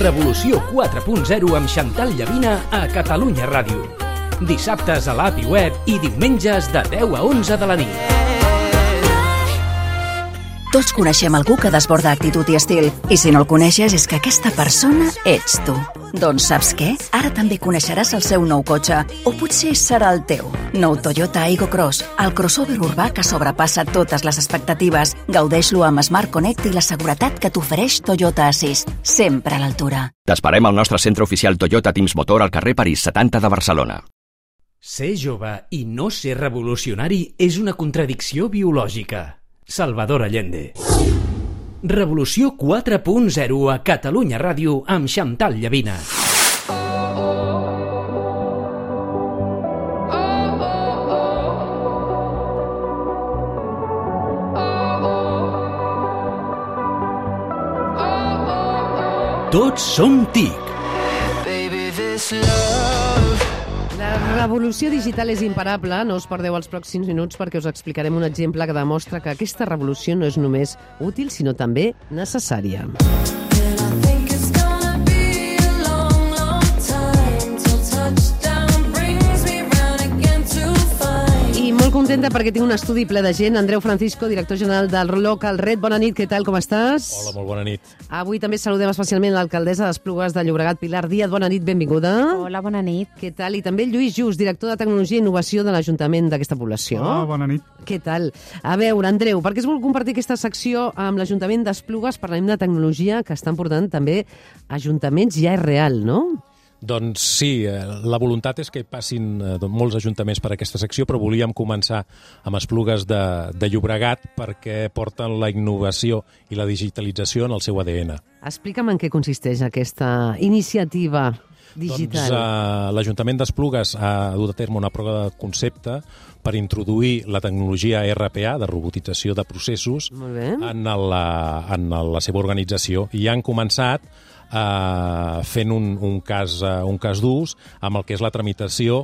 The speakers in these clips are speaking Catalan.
Revolució 4.0 amb Xantal Llavina a Catalunya Ràdio. Dissabtes a l'app i web i diumenges de 10 a 11 de la nit. Tots coneixem algú que desborda actitud i estil, i si no el coneixes és que aquesta persona ets tu. Doncs saps què? Ara també coneixeràs el seu nou cotxe, o potser serà el teu. Nou Toyota Aygo Cross, el crossover urbà que sobrepassa totes les expectatives. Gaudeix-lo amb Smart Connect i la seguretat que t'ofereix Toyota Assist, sempre a l'altura. T'esperem al nostre centre oficial Toyota Teams Motor al carrer París 70 de Barcelona. Ser jove i no ser revolucionari és una contradicció biològica. Salvador Allende. Revolució 4.0 a Catalunya Ràdio amb Xantal Llavina. Tots som TIC. La revolució digital és imparable, no us perdeu els pròxims minuts perquè us explicarem un exemple que demostra que aquesta revolució no és només útil, sinó també necessària. I molt contenta perquè tinc un estudi ple de gent. Andreu Francisco, director general del Local Red. Bona nit, què tal, com estàs? Hola, molt bona nit. Avui també saludem especialment l'alcaldessa d'Esplugues de Llobregat, Pilar Díaz. Bona nit, benvinguda. Hola, bona nit. Què tal? I també Lluís Just, director de Tecnologia i Innovació de l'Ajuntament d'aquesta població. Hola, bona nit. Què tal? A veure, Andreu, per què es vol compartir aquesta secció amb l'Ajuntament d'Esplugues? Parlem de tecnologia que estan portant també ajuntaments, ja és real, no? Doncs sí, la voluntat és que passin molts ajuntaments per aquesta secció, però volíem començar amb Esplugues de Llobregat perquè porten la innovació i la digitalització en el seu ADN. Explica'm en què consisteix aquesta iniciativa digital. Doncs l'Ajuntament d'Esplugues ha dut a terme una prova de concepte per introduir la tecnologia RPA, de robotització de processos, en la seva organització. I han començat fent un cas d'ús amb el que és la tramitació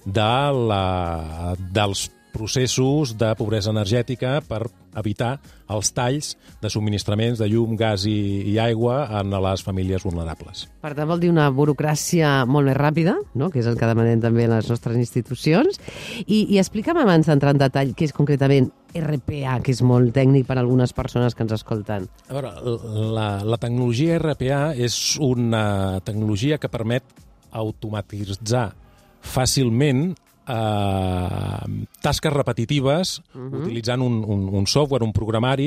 dels processos de pobresa energètica per evitar els talls de subministraments de llum, gas i aigua en les famílies vulnerables. Per tant, vol dir una burocràcia molt més ràpida, no? Que és el que demanem també a les nostres institucions. I explica'm abans d'entrar en detall què és concretament RPA, que és molt tècnic per a algunes persones que ens escolten. A veure, la tecnologia RPA és una tecnologia que permet automatitzar fàcilment tasques repetitives utilitzant un software, un programari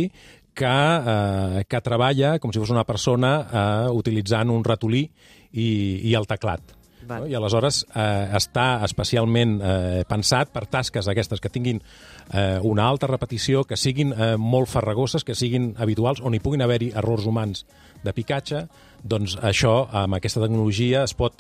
que treballa com si fos una persona utilitzant un ratolí i el teclat. No? I aleshores està especialment pensat per tasques aquestes que tinguin una alta repetició, que siguin molt farragoses, que siguin habituals, on hi puguin haver-hi errors humans de picatge. Doncs això, amb aquesta tecnologia, es pot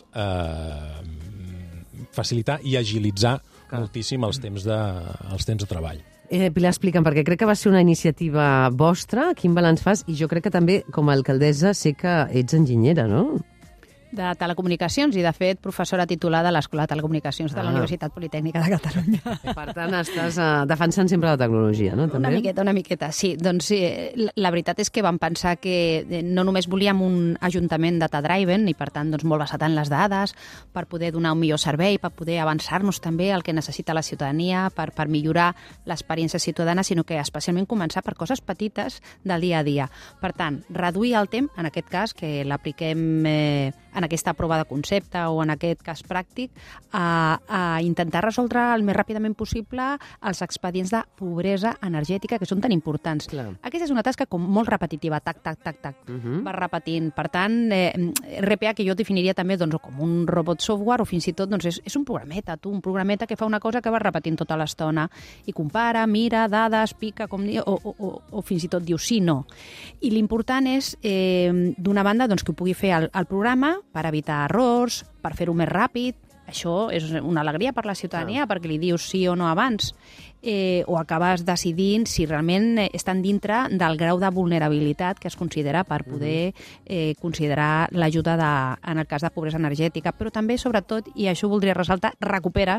facilitar i agilitzar moltíssim els temps de treball. Pilar, explica'm, perquè crec que va ser una iniciativa vostra. Quin balanç fas? I jo crec que també, com a alcaldessa, sé que ets enginyera, no? De telecomunicacions i, de fet, professora titulada a l'Escola de Telecomunicacions de la Universitat Politècnica de Catalunya. Per tant, estàs defensant sempre la tecnologia, no? També? Una miqueta, sí. Doncs sí, la veritat és que vam pensar que no només volíem un ajuntament data-driven i, per tant, doncs, molt basat en les dades per poder donar un millor servei, per poder avançar-nos també al que necessita la ciutadania, per millorar l'experiència ciutadana, sinó que especialment començar per coses petites del dia a dia. Per tant, reduir el temps, en aquest cas, que l'apliquem en aquesta prova de concepte o en aquest cas pràctic, a intentar resoldre el més ràpidament possible els expedients de pobresa energètica que són tan importants. Clar. Aquesta és una tasca com molt repetitiva, tac, tac, tac, tac, va repetint. Per tant, RPA, que jo definiria també doncs, com un robot software o fins i tot doncs, és un programeta que fa una cosa que va repetint tota l'estona i compara, mira, dades, pica, o fins i tot diu sí, no. I l'important és, d'una banda, doncs, que ho pugui fer el programa per evitar errors, per fer-ho més ràpid. Això és una alegria per la ciutadania, perquè li dius sí o no abans, o acabes decidint si realment estan dintre del grau de vulnerabilitat que es considera per poder considerar l'ajuda en el cas de pobresa energètica. Però també, sobretot, i això voldria ressaltar, recuperes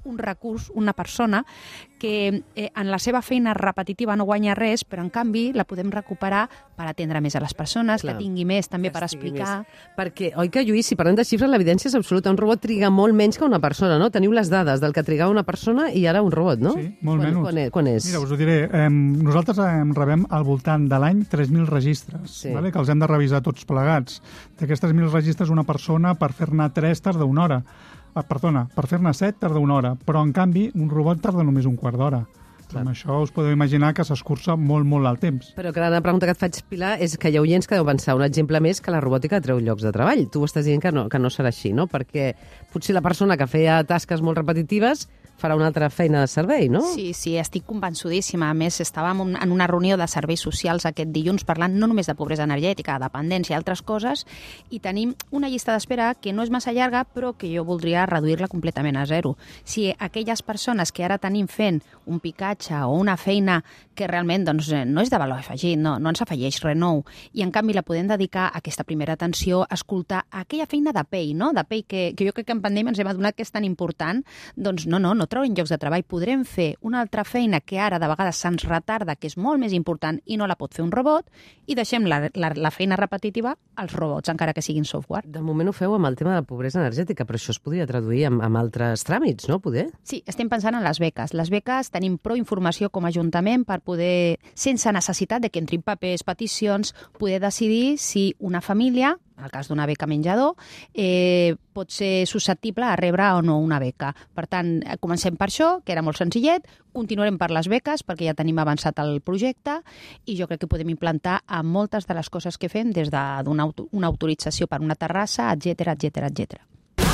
un recurs, una persona, que en la seva feina repetitiva no guanya res, però en canvi la podem recuperar per atendre més a les persones, que tingui més també per explicar. Perquè, oi que, Lluís, si parlem de xifres, l'evidència és absoluta. Un robot triga molt menys que una persona, no? Teniu les dades del que trigava una persona i ara un robot, no? Sí, molt menys. Quan és? Mira, us ho diré. Nosaltres rebem al voltant de l'any 3.000 registres, que els hem de revisar tots plegats. D'aquests 3.000 registres, una persona per fer-ne 3 tarda una hora. Perdona, per fer-ne 7 tarda una hora, però en canvi un robot tarda només un quart d'hora. Amb això us podeu imaginar que s'escurça molt, molt el temps. Però clar, la pregunta que et faig, Pilar, és que hi ha oients que deu pensar un exemple més que la robòtica treu llocs de treball. Tu estàs dient que no serà així, no? Perquè potser la persona que feia tasques molt repetitives farà una altra feina de servei, no? Sí, estic convençudíssima. A més, estàvem en una reunió de serveis socials aquest dilluns parlant no només de pobresa energètica, de dependència i altres coses, i tenim una llista d'espera que no és massa llarga, però que jo voldria reduir-la completament a zero. Si aquelles persones que ara tenim fent un picatge o una feina que realment no és de valor afegit, no ens afegeix res nou, i en canvi la podem dedicar a aquesta primera atenció, a escoltar aquella feina de pell, no? De pell que jo crec que en pandèmia ens hem adonat que és tan important, doncs no troben llocs de treball. Podrem fer una altra feina que ara de vegades se'ns retarda, que és molt més important i no la pot fer un robot, i deixem la feina repetitiva als robots, encara que siguin software. De moment ho feu amb el tema de pobresa energètica, però això es podria traduir amb altres tràmits, no? Poder? Sí, estem pensant en les beques. Les beques tenim prou informació com a Ajuntament per poder, sense necessitat de que entrin papers, peticions, poder decidir si una família, en el cas d'una beca menjador, pot ser susceptible a rebre o no una beca. Per tant, comencem per això, que era molt senzillet, continuarem per les beques, perquè ja tenim avançat el projecte, i jo crec que podem implantar a moltes de les coses que fem, des de donar una autorització per una terrassa, etcètera, etcètera, etcètera.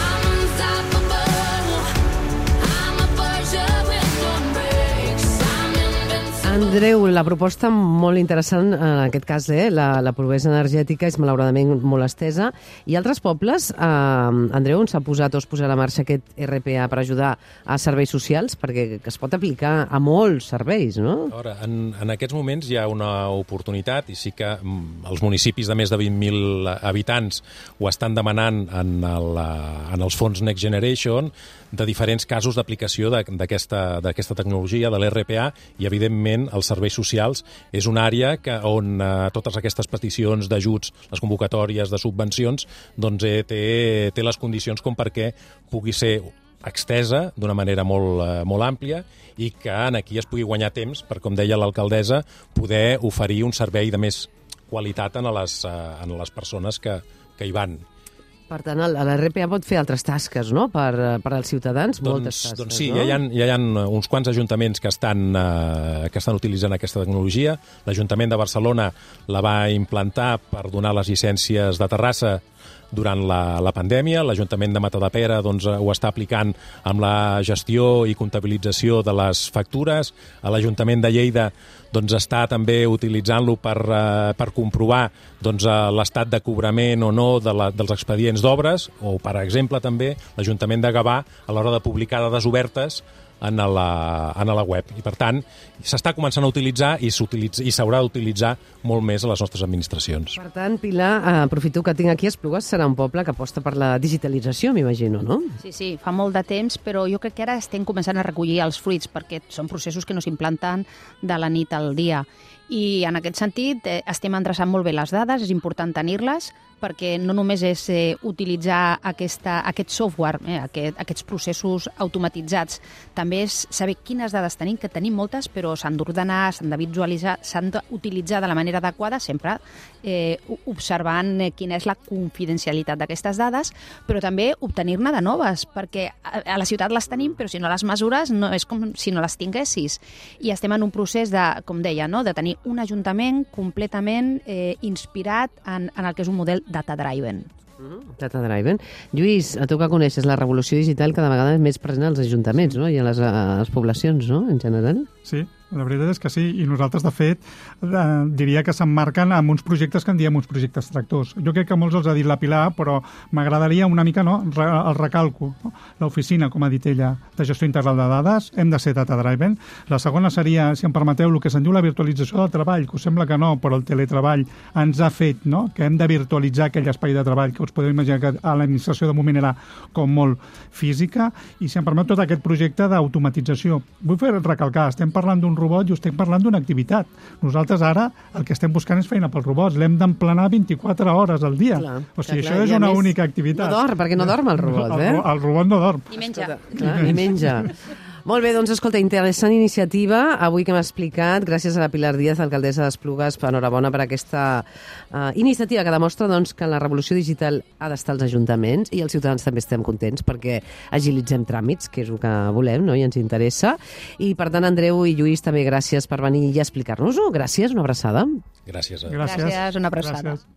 Andreu, la proposta molt interessant, en aquest cas, la pobresa energètica és malauradament molt estesa. I altres pobles, Andreu, on s'ha posat o es posarà a marxa aquest RPA per ajudar a serveis socials? Perquè es pot aplicar a molts serveis, no? Ara, en aquests moments hi ha una oportunitat, i sí que els municipis de més de 20.000 habitants ho estan demanant en els fons Next Generation, de diferents casos d'aplicació d'aquesta tecnologia, de l'RPA, i evidentment els serveis socials és una àrea on totes aquestes peticions d'ajuts, les convocatòries de subvencions, doncs té les condicions com perquè pugui ser extesa d'una manera molt àmplia i que aquí es pugui guanyar temps per, com deia l'alcaldessa, poder oferir un servei de més qualitat a les persones que hi van. Per tant, l'RPA pot fer altres tasques, no?, per als ciutadans, moltes tasques, doncs sí, no? hi ha uns quants ajuntaments que estan utilitzant aquesta tecnologia. L'Ajuntament de Barcelona la va implantar per donar les llicències de Terrassa durant la pandèmia. L'Ajuntament de Matadepera ho està aplicant amb la gestió i comptabilització de les factures. L'Ajuntament de Lleida està també utilitzant-lo per comprovar l'estat de cobrament o no dels expedients d'obres, o, per exemple, també l'Ajuntament de Gavà a l'hora de publicar dades obertes en la web. I, per tant, s'està començant a utilitzar i s'haurà d'utilitzar molt més a les nostres administracions. Per tant, Pilar, aprofito que tinc aquí, Esplugues serà un poble que aposta per la digitalització, m'imagino, no? Sí, fa molt de temps, però jo crec que ara estem començant a recollir els fruits, perquè són processos que no s'implanten de la nit al dia. I en aquest sentit estem endreçant molt bé les dades, és important tenir-les, perquè no només és utilitzar aquest software, aquests processos automatitzats, també és saber quines dades tenim, que tenim moltes, però s'han d'ordenar, s'han de visualitzar, s'han d'utilitzar de la manera adequada, sempre observant quina és la confidencialitat d'aquestes dades, però també obtenir-ne de noves, perquè a la ciutat les tenim, però si no les mesures no és com si no les tinguessis. I estem en un procés de, com deia, de tenir un ajuntament completament inspirat en el que és un model data-driven. Data-driven. Lluís, a tu que coneixes la revolució digital cada vegada és més present als ajuntaments, no? I a les poblacions, no?, en general. Sí, La veritat és que sí, i nosaltres, de fet, diria que s'emmarquen amb uns projectes que en diem uns projectes tractors. Jo crec que molts els ha dit la Pilar, però m'agradaria una mica el recalco. L'oficina, com ha dit ella, de gestió integral de dades, hem de ser data-driven. La segona seria, si em permeteu, el que se'n diu la virtualització del treball, que us sembla que no, però el teletreball ens ha fet que hem de virtualitzar aquell espai de treball, que us podeu imaginar que a l'administració de moment era com molt física, i si em permet tot aquest projecte d'automatització. Vull recalcar, estem parlant d'un robot i estem parlant d'una activitat. Nosaltres ara el que estem buscant és feina pels robots. L'hem d'emplenar 24 hores al dia. Clar, o sigui, això és una única activitat. No dorm, perquè no dorm el robot, El robot no dorm. I menja. Clar, i menja. Molt bé, doncs escolta, interessant iniciativa avui que m'ha explicat, gràcies a la Pilar Díaz, alcaldessa d'Esplugues, enhorabona per aquesta iniciativa que demostra que la revolució digital ha d'estar als ajuntaments i els ciutadans també estem contents perquè agilitzem tràmits, que és el que volem, no? I ens interessa. I per tant, Andreu i Lluís, també gràcies per venir i explicar-nos-ho. Gràcies, una abraçada. Gràcies. Gràcies, una abraçada. Gràcies.